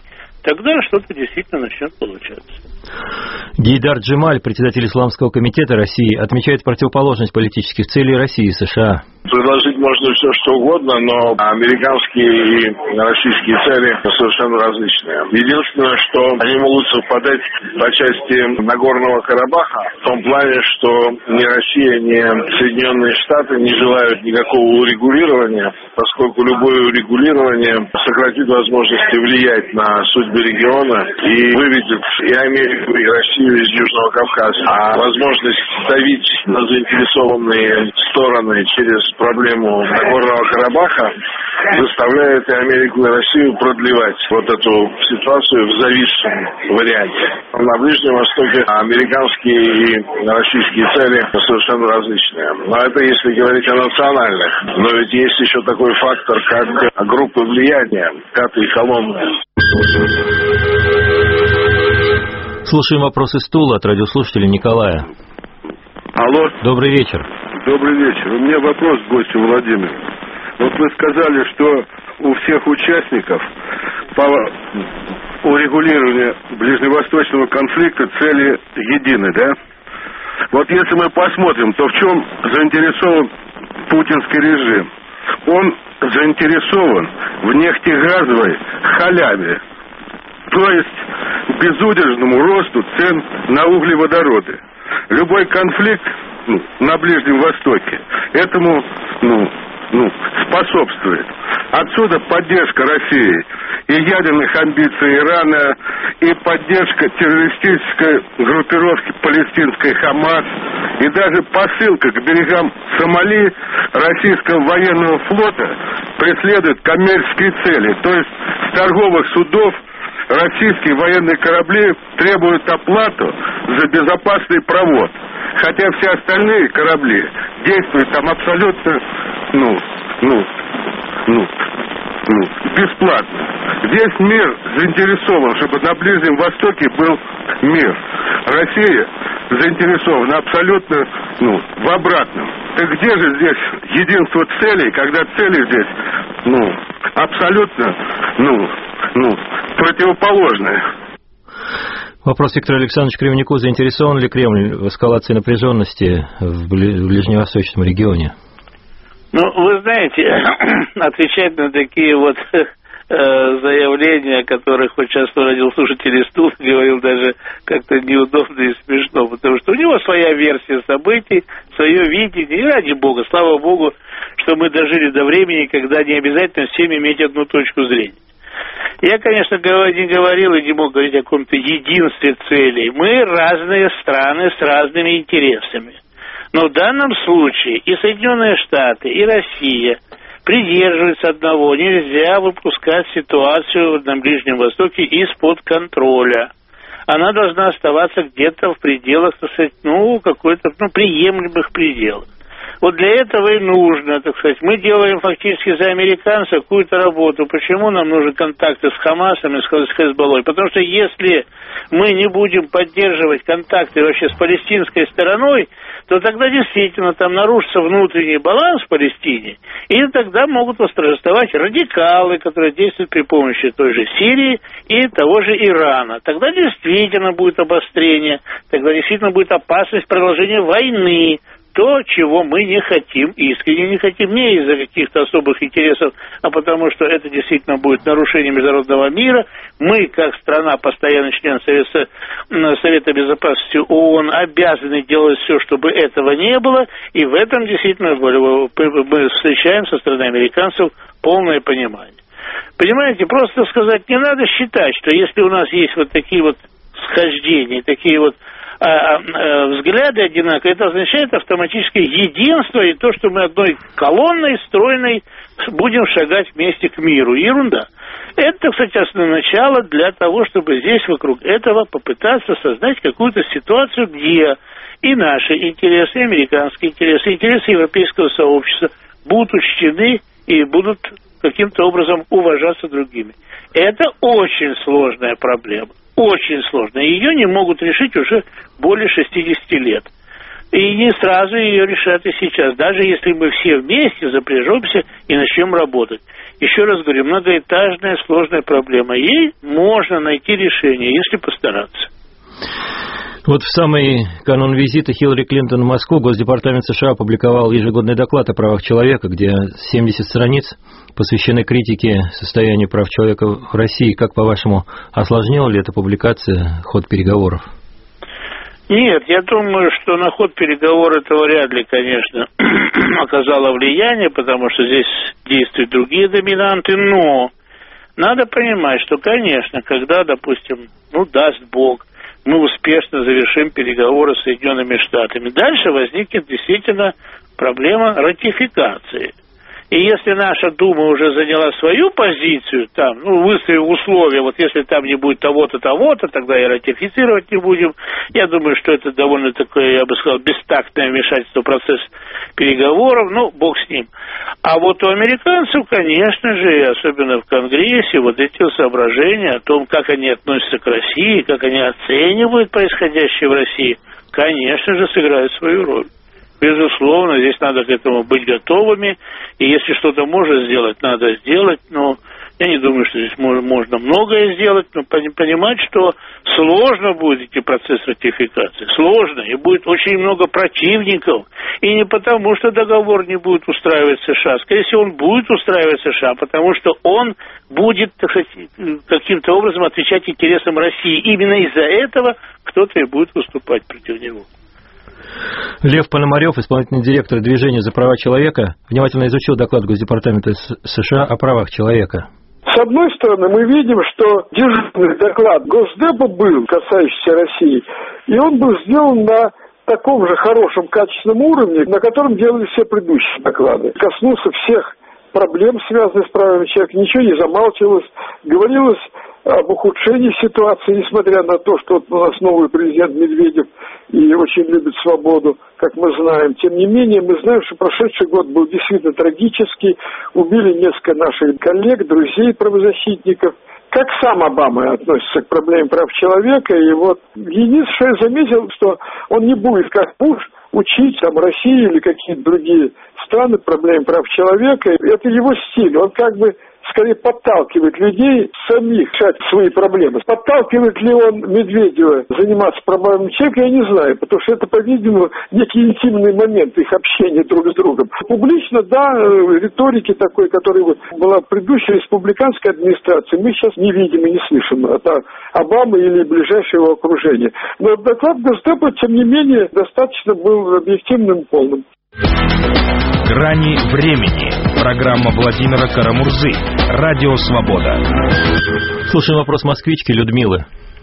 тогда что-то действительно начнет получаться. Гейдар Джемаль, председатель Исламского комитета России, отмечает противоположность политических целей России и США. Предложить можно все, что угодно, но американские и российские цели совершенно различные. Единственное, что они могут совпадать по части Нагорного Карабаха, в том плане, что ни Россия, ни Соединенные Штаты не желают никакого урегулирования, поскольку любое урегулирование сократит возможности влиять на судьбы региона и выведет и Америку, и Россию из Южного Кавказа. А возможность давить на заинтересованные стороны через проблему Нагорного Карабаха заставляет и Америку, и Россию продлевать вот эту ситуацию в зависшем варианте. На Ближнем Востоке американские и российские цели совершенно различные. Но это если говорить о национальных. Но ведь есть еще такой фактор, как группы влияния, пятые колонны. Слушаем вопрос из Тулы от радиослушателя Николая. Алло. Добрый вечер. Добрый вечер. У меня вопрос к гостю Владимиру. Вот вы сказали, что у всех участников по урегулированию ближневосточного конфликта цели едины, да? Вот если мы посмотрим, то в чем заинтересован путинский режим? Он заинтересован в нефтегазовой халяве, то есть безудержному росту цен на углеводороды. Любой конфликт на Ближнем Востоке этому способствует. Отсюда поддержка России и ядерных амбиций Ирана, и поддержка террористической группировки палестинской Хамас, и даже посылка к берегам Сомали российского военного флота преследует коммерческие цели. То есть с торговых судов российские военные корабли требуют оплату за безопасный провод. Хотя все остальные корабли действуют там абсолютно, бесплатно. Весь мир заинтересован, чтобы на Ближнем Востоке был мир. Россия заинтересована абсолютно, в обратном. Так где же здесь единство целей, когда цели здесь, абсолютно, противоположные? Вопрос Виктора Александровича Кремнику. Заинтересован ли Кремль в эскалации напряженности в ближневосточном регионе? Вы знаете, отвечать на такие вот заявления, о которых вот сейчас радиослушатель из Тулы говорил, даже как-то неудобно и смешно, потому что у него своя версия событий, свое видение, и ради бога, слава богу, что мы дожили до времени, когда не обязательно всем иметь одну точку зрения. Я, конечно, не говорил и не мог говорить о каком-то единстве целей. Мы разные страны с разными интересами. Но в данном случае и Соединенные Штаты, и Россия придерживаются одного. Нельзя выпускать ситуацию на Ближнем Востоке из-под контроля. Она должна оставаться где-то в пределах, так сказать, приемлемых пределах. Вот для этого и нужно, так сказать, мы делаем фактически за американцев какую-то работу. Почему нам нужны контакты с Хамасом и с Хезболлой? Потому что если мы не будем поддерживать контакты вообще с палестинской стороной, то тогда действительно там нарушится внутренний баланс в Палестине, и тогда могут восторжествовать радикалы, которые действуют при помощи той же Сирии и того же Ирана. Тогда действительно будет обострение, тогда действительно будет опасность продолжения войны. То, чего мы не хотим, искренне не хотим, не из-за каких-то особых интересов, а потому что это действительно будет нарушение международного мира. Мы, как страна, постоянный член Совета Безопасности ООН, обязаны делать все, чтобы этого не было, и в этом действительно мы встречаем со стороны американцев полное понимание. Понимаете, просто сказать, не надо считать, что если у нас есть вот такие вот схождения, такие вот взгляды одинаковые, это означает автоматическое единство и то, что мы одной колонной, стройной будем шагать вместе к миру. Ерунда. Это, кстати, основное начало для того, чтобы здесь вокруг этого попытаться создать какую-то ситуацию, где и наши интересы, и американские интересы, и интересы европейского сообщества будут учтены и будут каким-то образом уважаться другими. Это очень сложная проблема. Очень сложно. Ее не могут решить уже более 60 лет. И не сразу ее решат и сейчас, даже если мы все вместе запряжемся и начнем работать. Еще раз говорю, многоэтажная сложная проблема. Ей можно найти решение, если постараться. Вот в самый канун визита Хиллари Клинтон в Москву Госдепартамент США опубликовал ежегодный доклад о правах человека, где 70 страниц посвящены критике состояния прав человека в России. Как, по-вашему, осложнила ли эта публикация ход переговоров? Нет, я думаю, что на ход переговоров это вряд ли, конечно, оказало влияние, потому что здесь действуют другие доминанты, но надо понимать, что, конечно, когда, допустим, даст Бог, мы успешно завершим переговоры с Соединенными Штатами, дальше возникнет действительно проблема ратификации. И если наша Дума уже заняла свою позицию, там, выставив условия, вот если там не будет того-то, того-то, тогда и ратифицировать не будем. Я думаю, что это довольно такое, я бы сказал, бестактное вмешательство в процесс переговоров, бог с ним. А вот у американцев, конечно же, и особенно в Конгрессе, вот эти соображения о том, как они относятся к России, как они оценивают происходящее в России, конечно же, сыграют свою роль. Безусловно, здесь надо к этому быть готовыми, и если что-то можно сделать, надо сделать, но я не думаю, что здесь можно многое сделать, но понимать, что сложно будет идти процесс ратификации, сложно, и будет очень много противников, и не потому, что договор не будет устраивать США, скорее всего, он будет устраивать США, потому что он будет, так сказать, каким-то образом отвечать интересам России, именно из-за этого кто-то и будет выступать против него. Лев Пономарев, исполнительный директор Движения за права человека, внимательно изучил доклад Госдепартамента США о правах человека. С одной стороны, мы видим, что дежурный доклад Госдепа был, касающийся России, и он был сделан на таком же хорошем, качественном уровне, на котором делали все предыдущие доклады. Коснулся всех проблем, связанных с правами человека, ничего не замалчивалось, говорилось об ухудшении ситуации, несмотря на то, что у нас новый президент Медведев и очень любит свободу, как мы знаем. Тем не менее, мы знаем, что прошедший год был действительно трагический. Убили несколько наших коллег, друзей, правозащитников. Как сам Обама относится к проблеме прав человека. И вот единственное, что я заметил, что он не будет, как Буш, учить Россию или какие-то другие страны проблемы прав человека. Это его стиль. Он как бы скорее подталкивает людей самих решать свои проблемы. Подталкивает ли он Медведева заниматься проблемами человека, я не знаю, потому что это, по-видимому, некий интимный момент их общения друг с другом. Публично, да, риторики такой, которая была в предыдущей республиканской администрации, мы сейчас не видим и не слышим от Обамы или ближайшего окружения. Но доклад Госдепа, тем не менее, достаточно был объективным и полным. «Грани времени». Программа Владимира Карамурзы. Радио «Свобода». Слушаем вопрос москвички Людмилы.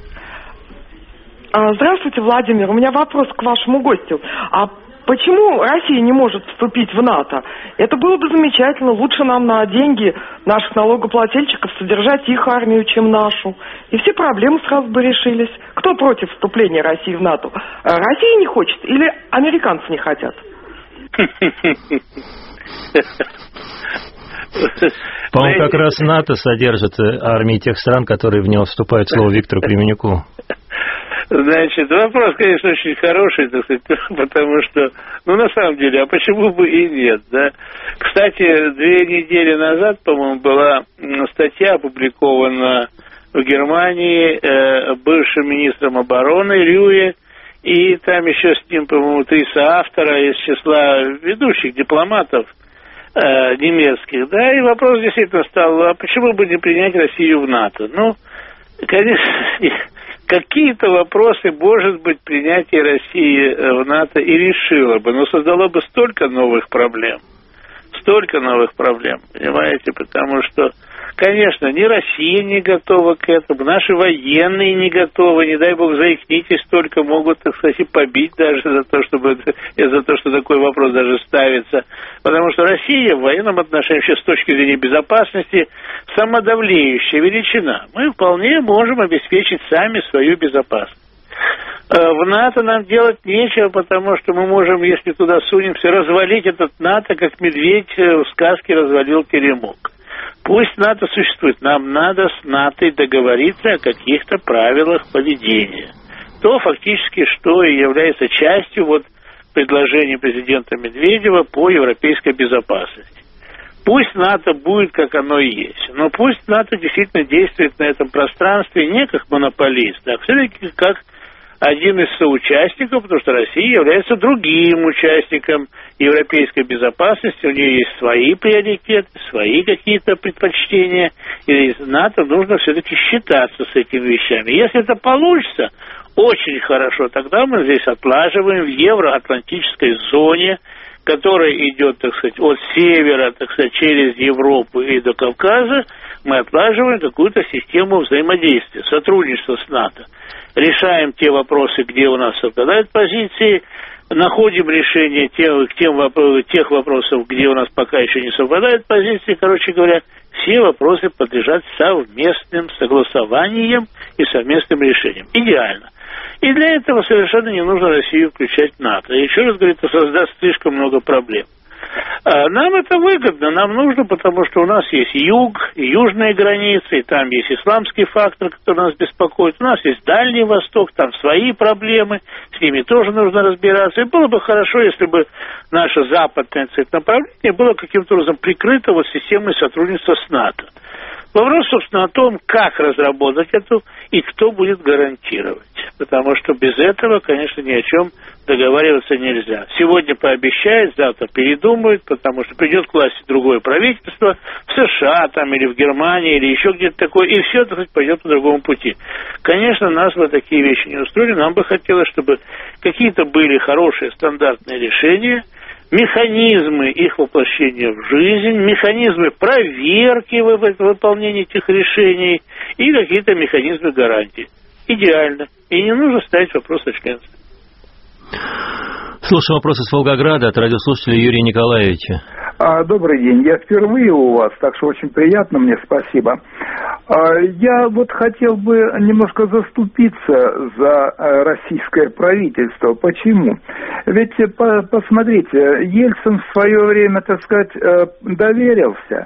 Здравствуйте, Владимир. У меня вопрос к вашему гостю. А почему Россия не может вступить в НАТО? Это было бы замечательно. Лучше нам на деньги наших налогоплательщиков содержать их армию, чем нашу. И все проблемы сразу бы решились. Кто против вступления России в НАТО? Россия не хочет или американцы не хотят? По-моему, как раз НАТО содержит армии тех стран, которые в него вступают. Слово Виктору Кременюку. Значит, вопрос, конечно, очень хороший, так сказать, потому что, на самом деле, а почему бы и нет, да? Кстати, 2 недели назад, по-моему, была статья опубликована в Германии бывшим министром обороны Рюе, и там еще с ним, по-моему, 3 соавтора из числа ведущих дипломатов немецких, да, и вопрос действительно стал, а почему бы не принять Россию в НАТО? Конечно, какие-то вопросы, может быть, принятие России в НАТО и решило бы, но создало бы столько новых проблем, понимаете, потому что, конечно, ни Россия не готова к этому, наши военные не готовы, не дай бог заикнитесь, только могут, так сказать, побить даже за то, что такой вопрос даже ставится. Потому что Россия в военном отношении, вообще с точки зрения безопасности, самодавлеющая величина. Мы вполне можем обеспечить сами свою безопасность. В НАТО нам делать нечего, потому что мы можем, если туда сунемся, развалить этот НАТО, как медведь в сказке развалил теремок. Пусть НАТО существует, нам надо с НАТО договориться о каких-то правилах поведения. То фактически, что и является частью предложение президента Медведева по европейской безопасности. Пусть НАТО будет, как оно и есть, но пусть НАТО действительно действует на этом пространстве не как монополист, а все-таки как один из соучастников, потому что Россия является другим участником европейской безопасности, у нее есть свои приоритеты, свои какие-то предпочтения, и НАТО нужно все-таки считаться с этими вещами. Если это получится, очень хорошо, тогда мы здесь отлаживаем в евроатлантической зоне, которая идет, так сказать, от севера, так сказать, через Европу и до Кавказа, мы отлаживаем какую-то систему взаимодействия, сотрудничества с НАТО. Решаем те вопросы, где у нас совпадают позиции, находим решение тех вопросов, где у нас пока еще не совпадают позиции. Короче говоря, все вопросы подлежат совместным согласованиям и совместным решениям. Идеально. И для этого совершенно не нужно Россию включать в НАТО. И еще раз говорю, это создаст слишком много проблем. Нам это выгодно, нам нужно, потому что у нас есть юг, южные границы, и там есть исламский фактор, который нас беспокоит. У нас есть Дальний Восток, там свои проблемы, с ними тоже нужно разбираться. И было бы хорошо, если бы наше западное направление было каким-то образом прикрыто вот системой сотрудничества с НАТО. Вопрос, собственно, о том, как разработать эту и кто будет гарантировать. Потому что без этого, конечно, ни о чем договариваться нельзя. Сегодня пообещает, завтра передумают, потому что придет к власти другое правительство в США там, или в Германии, или еще где-то такое, и все, так сказать, пойдет по другому пути. Конечно, нас бы такие вещи не устроили. Нам бы хотелось, чтобы какие-то были хорошие стандартные решения, механизмы их воплощения в жизнь, механизмы проверки выполнения этих решений и какие-то механизмы гарантий. Идеально. И не нужно ставить вопрос о членстве. Слушаем вопрос из Волгограда от радиослушателя Юрия Николаевича. Добрый день. Я впервые у вас, так что очень приятно мне, спасибо. Я вот хотел бы немножко заступиться за российское правительство. Почему? Ведь, посмотрите, Ельцин в свое время, так сказать, доверился,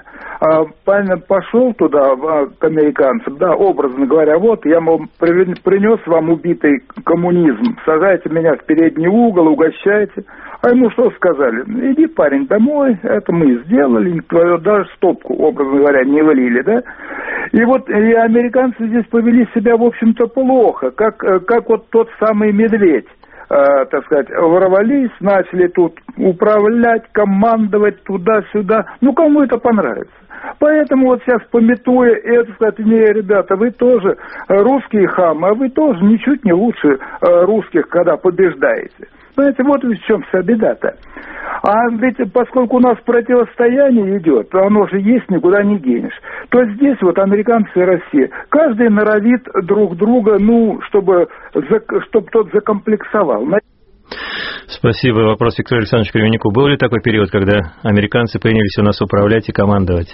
пошел туда к американцам, да, образно говоря, вот я, мол, принес вам убитый коммунизм, сажайте меня в передний угол, угощайте. А ему что сказали? Иди, парень, домой, это мы сделали, твою даже стопку, образно говоря, не влили, да? И вот и американцы здесь повели себя, в общем-то, плохо, как вот тот самый медведь. Так сказать, ворвались, начали тут управлять, командовать туда-сюда. Ну, кому это понравится? Поэтому вот сейчас, памятуя это, сказать, не, ребята, вы тоже русские хамы, а вы тоже ничуть не лучше русских, когда побеждаете. Знаете, вот в чем вся беда-то. А ведь поскольку у нас противостояние идет, оно же есть, никуда не денешь, то здесь вот американцы и Россия, каждый норовит друг друга, ну, чтобы тот закомплексовал. Спасибо. Вопрос Виктору Александровичу Кременнику. Был ли такой период, когда американцы принялись у нас управлять и командовать?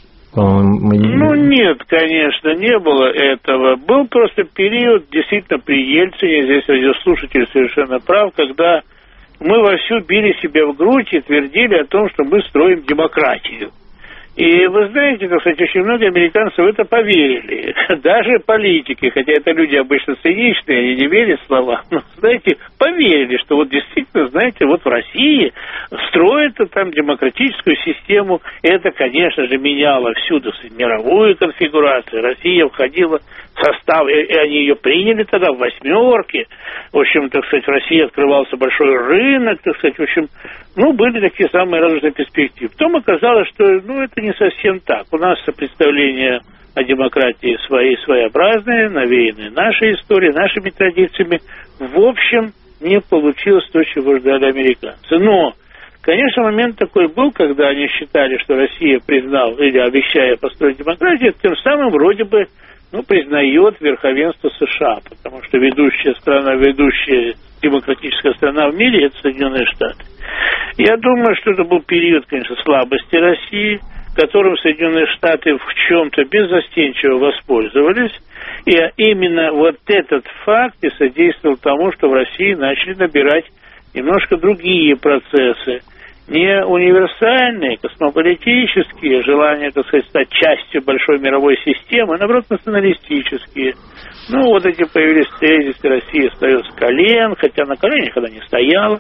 Ну, нет, конечно, не было этого. Был просто период, действительно, при Ельцине, здесь радиослушатель совершенно прав, когда мы вовсю били себя в грудь и твердили о том, что мы строим демократию. И вы знаете, кстати, очень много американцев в это поверили. Даже политики, хотя это люди обычно циничные, они не верят в слова, но, знаете, поверили, что вот действительно, знаете, вот в России строят там демократическую систему. И это, конечно же, меняло всю мировую конфигурацию. Россия входила в состав, и они ее приняли тогда в восьмерке. В общем, так сказать, в России открывался большой рынок, так сказать, в общем, ну, были такие самые радужные перспективы. Потом оказалось, что, ну, это не совсем так. У нас представления о демократии своеобразные, навеянные нашей историей, нашими традициями. В общем, не получилось то, чего ждали американцы. Но, конечно, момент такой был, когда они считали, что Россия признала, или обещая построить демократию, тем самым вроде бы, ну, признает верховенство США, потому что ведущая демократическая страна в мире – это Соединенные Штаты. Я думаю, что это был период, конечно, слабости России, которым Соединенные Штаты в чем-то беззастенчиво воспользовались. И именно вот этот факт и содействовал тому, что в России начали набирать немножко другие процессы. Не универсальные, космополитические, желания, так сказать, стать частью большой мировой системы, а наоборот, националистические. Ну, вот эти появились тезисы, Россия встает с колен, хотя на коленях она не стояла.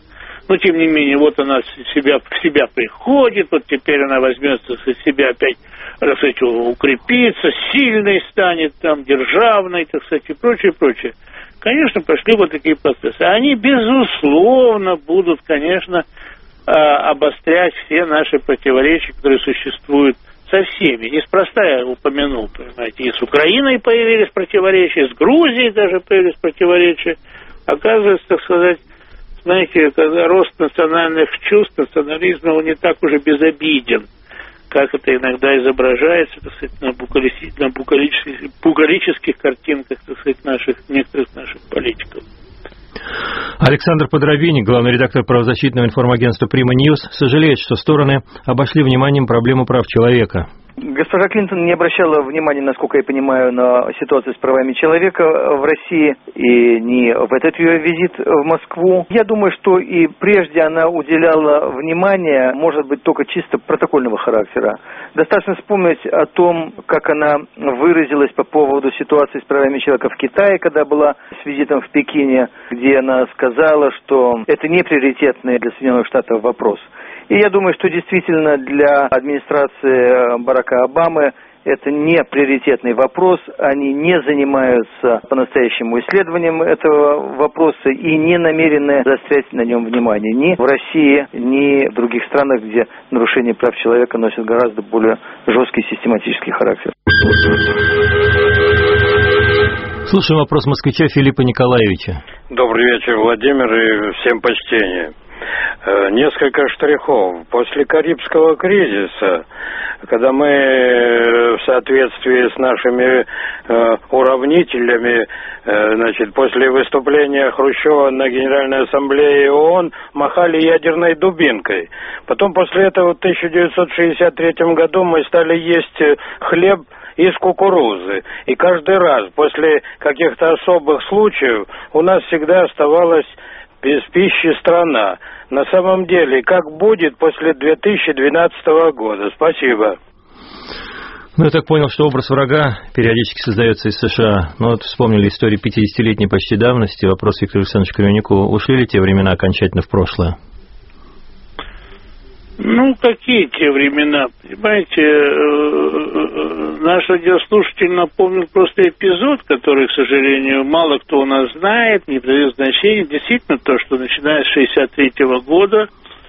Но, тем не менее, вот она в себя приходит, вот теперь она возьмется с себя опять, так сказать, укрепится, сильной станет, там, державной, так сказать, и прочее, прочее. Конечно, пошли вот такие процессы. Они, безусловно, будут, конечно, обострять все наши противоречия, которые существуют со всеми. Неспроста я упомянул, понимаете, и с Украиной появились противоречия, с Грузией даже появились противоречия. Оказывается, так сказать, знаете, рост национальных чувств, национализма, он не так уже безобиден, как это иногда изображается, так сказать, на букалических картинках, так сказать, некоторых наших политиков. Александр Подробинник, главный редактор правозащитного информагентства «Прима Ньюс», сожалеет, что стороны обошли вниманием проблему прав человека. Госпожа Клинтон не обращала внимания, насколько я понимаю, на ситуацию с правами человека в России и не в этот ее визит в Москву. Я думаю, что и прежде она уделяла внимание, может быть, только чисто протокольного характера. Достаточно вспомнить о том, как она выразилась по поводу ситуации с правами человека в Китае, когда была с визитом в Пекине, где она сказала, что это не приоритетный для Соединенных Штатов вопрос. И я думаю, что действительно для администрации Барака Обамы это не приоритетный вопрос. Они не занимаются по-настоящему исследованием этого вопроса и не намерены заострять на нем внимание ни в России, ни в других странах, где нарушение прав человека носит гораздо более жесткий систематический характер. Слушаем вопрос москвича Филиппа Николаевича. Добрый вечер, Владимир, и всем почтение. Несколько штрихов. После Карибского кризиса, когда мы в соответствии с нашими уравнителями, после выступления Хрущева на Генеральной Ассамблее ООН махали ядерной дубинкой. Потом после этого в 1963 году мы стали есть хлеб из кукурузы. И каждый раз после каких-то особых случаев у нас всегда оставалась без пищи страна. На самом деле, как будет после 2012 года? Спасибо. Я так понял, что образ врага периодически создается из США. Но вот вспомнили историю 50-летней почти давности. Вопрос Виктору Александровичу Кривенюку. Ушли ли те времена окончательно в прошлое? Какие те времена? Понимаете, наш радиослушатель напомнил просто эпизод, который, к сожалению, мало кто у нас знает, не придает значения. Действительно, то, что начиная с 1963 года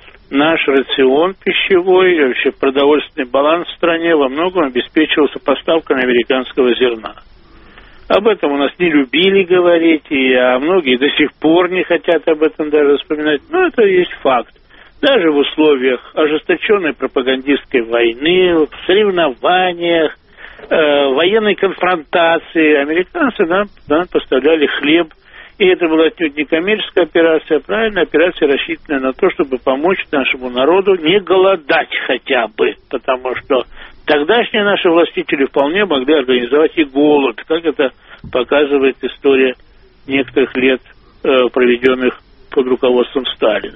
наш рацион пищевой, вообще продовольственный баланс в стране во многом обеспечивался поставками американского зерна. Об этом у нас не любили говорить, а многие до сих пор не хотят об этом даже вспоминать. Но это есть факт. Даже в условиях ожесточенной пропагандистской войны, в соревнованиях, военной конфронтации американцы нам поставляли хлеб. И это была отнюдь не коммерческая операция, а правильная операция, рассчитанная на то, чтобы помочь нашему народу не голодать хотя бы. Потому что тогдашние наши властители вполне могли организовать и голод, как это показывает история некоторых лет, проведенных под руководством Сталина.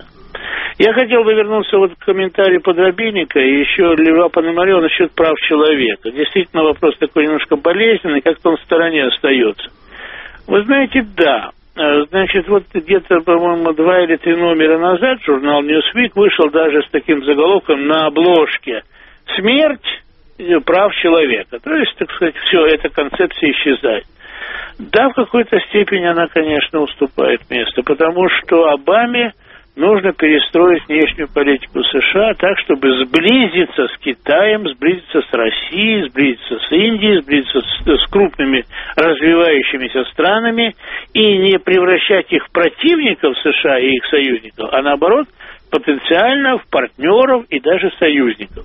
Я хотел бы вернуться к комментарию Подробинника и еще Льва Пономарева насчет прав человека. Действительно, вопрос такой немножко болезненный, как-то он в стороне остается. Вы знаете, да. Значит, где-то, по-моему, 2 или 3 номера назад журнал Newsweek вышел даже с таким заголовком на обложке «Смерть прав человека». То есть, так сказать, все, эта концепция исчезает. Да, в какой-то степени она, конечно, уступает место, потому что Обаме нужно перестроить внешнюю политику США так, чтобы сблизиться с Китаем, сблизиться с Россией, сблизиться с Индией, сблизиться с крупными развивающимися странами и не превращать их в противников США и их союзников, а наоборот, потенциально в партнеров и даже союзников.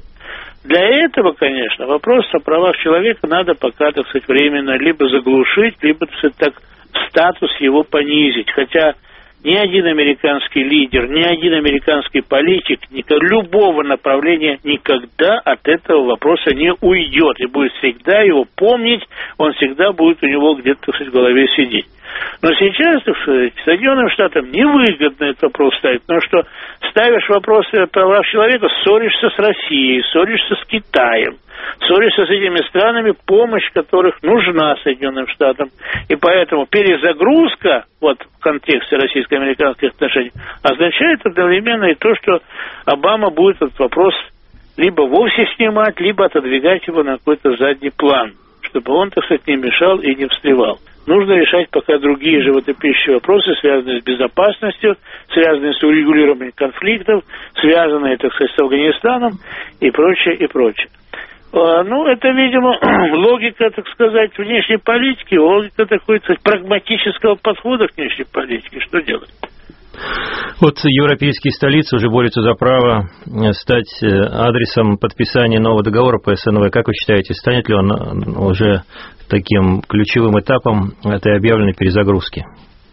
Для этого, конечно, вопрос о правах человека надо пока, так сказать, временно либо заглушить, либо, так сказать, статус его понизить. Хотя ни один американский лидер, ни один американский политик любого направления никогда от этого вопроса не уйдет и будет всегда его помнить, он всегда будет у него где-то, так сказать, в голове сидеть. Но сейчас, так сказать, Соединенным Штатам невыгодно этот вопрос ставить, потому что ставишь вопросы о правах человека, ссоришься с Россией, ссоришься с Китаем, ссориться с этими странами, помощь которых нужна Соединенным Штатам. И поэтому перезагрузка, вот в контексте российско-американских отношений, означает одновременно и то, что Обама будет этот вопрос либо вовсе снимать, либо отодвигать его на какой-то задний план, чтобы он, так сказать, не мешал и не встревал. Нужно решать пока другие животрепещущие вопросы, связанные с безопасностью, связанные с урегулированием конфликтов, связанные, так сказать, с Афганистаном и прочее, и прочее. Ну, это, видимо, логика, так сказать, внешней политики, логика такой, так сказать, прагматического подхода к внешней политике. Что делать? Вот европейские столицы уже борются за право стать адресом подписания нового договора по СНВ. Как вы считаете, станет ли он уже таким ключевым этапом этой объявленной перезагрузки?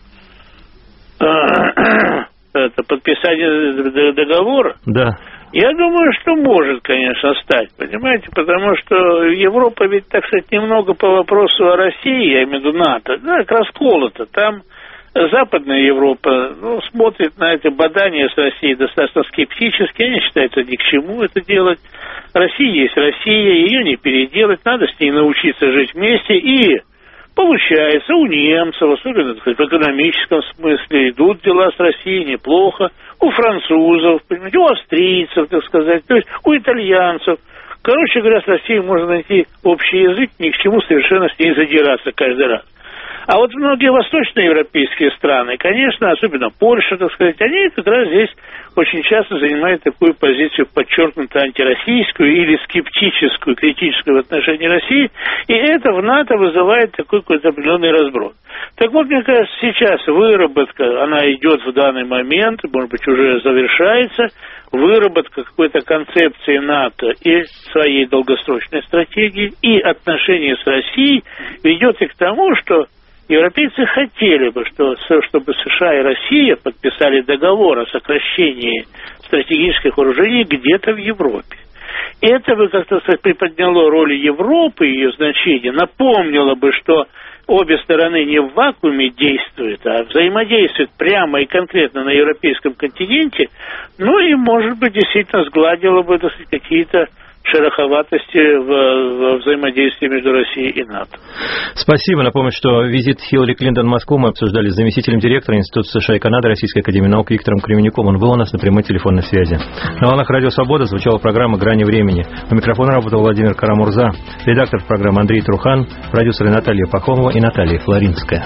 Это подписание договора? Да. Я думаю, что может, конечно, стать, понимаете, потому что Европа ведь, так сказать, немного по вопросу о России, я имею в виду НАТО, так расколота. Там Западная Европа, смотрит на это бадание с Россией достаточно скептически, они считают, что ни к чему это делать. Россия есть Россия, ее не переделать, надо с ней научиться жить вместе, и получается у немцев, особенно, так сказать, в экономическом смысле, идут дела с Россией неплохо, у французов, понимаете, у австрийцев, так сказать, то есть у итальянцев. Короче говоря, с Россией можно найти общий язык, ни к чему совершенно с ней задираться каждый раз. А вот многие восточноевропейские страны, конечно, особенно Польша, так сказать, они как раз здесь очень часто занимают такую позицию подчеркнуто антироссийскую или скептическую, критическую в отношении России, и это в НАТО вызывает такой какой-то определенный разброд. Так вот, мне кажется, сейчас выработка, она идет в данный момент, может быть, уже завершается, выработка какой-то концепции НАТО и своей долгосрочной стратегии, и отношения с Россией ведет и к тому, что европейцы хотели бы, чтобы США и Россия подписали договор о сокращении стратегических вооружений где-то в Европе. Это бы как-то приподняло роль Европы и ее значение, напомнило бы, что обе стороны не в вакууме действуют, а взаимодействуют прямо и конкретно на европейском континенте, и, может быть, действительно сгладило бы, так сказать, какие-то шероховатости в взаимодействии между Россией и НАТО. Спасибо. Напомню, что визит Хиллари Клинтон в Москву мы обсуждали с заместителем директора Института США и Канады Российской академии наук Виктором Кременюком. Он был у нас на прямой телефонной связи. На волнах Радио Свобода звучала программа «Грани времени». У микрофона работал Владимир Карамурза, редактор программы Андрей Трухан, продюсеры Наталья Пахомова и Наталья Флоринская.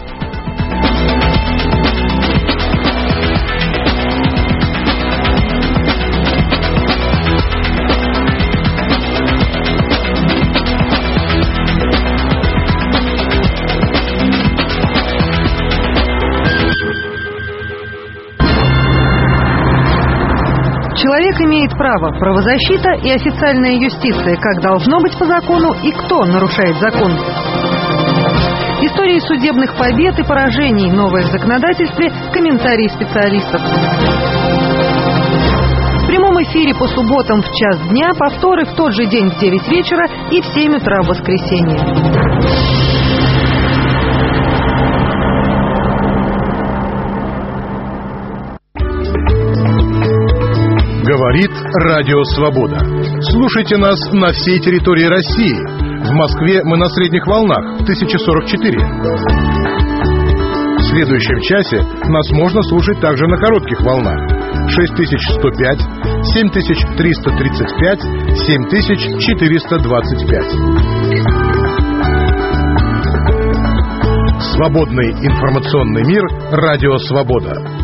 Человек имеет право, правозащита и официальная юстиция, как должно быть по закону и кто нарушает закон. Истории судебных побед и поражений, новое в законодательстве, комментарии специалистов. В прямом эфире по субботам в час дня, повторы в тот же день в 9 вечера и в 7 утра в воскресенье. Говорит Радио Свобода. Слушайте нас на всей территории России. В Москве мы на средних волнах 1044. В следующем часе нас можно слушать также на коротких волнах 6105, 7335, 7425. Свободный информационный мир. Радио Свобода.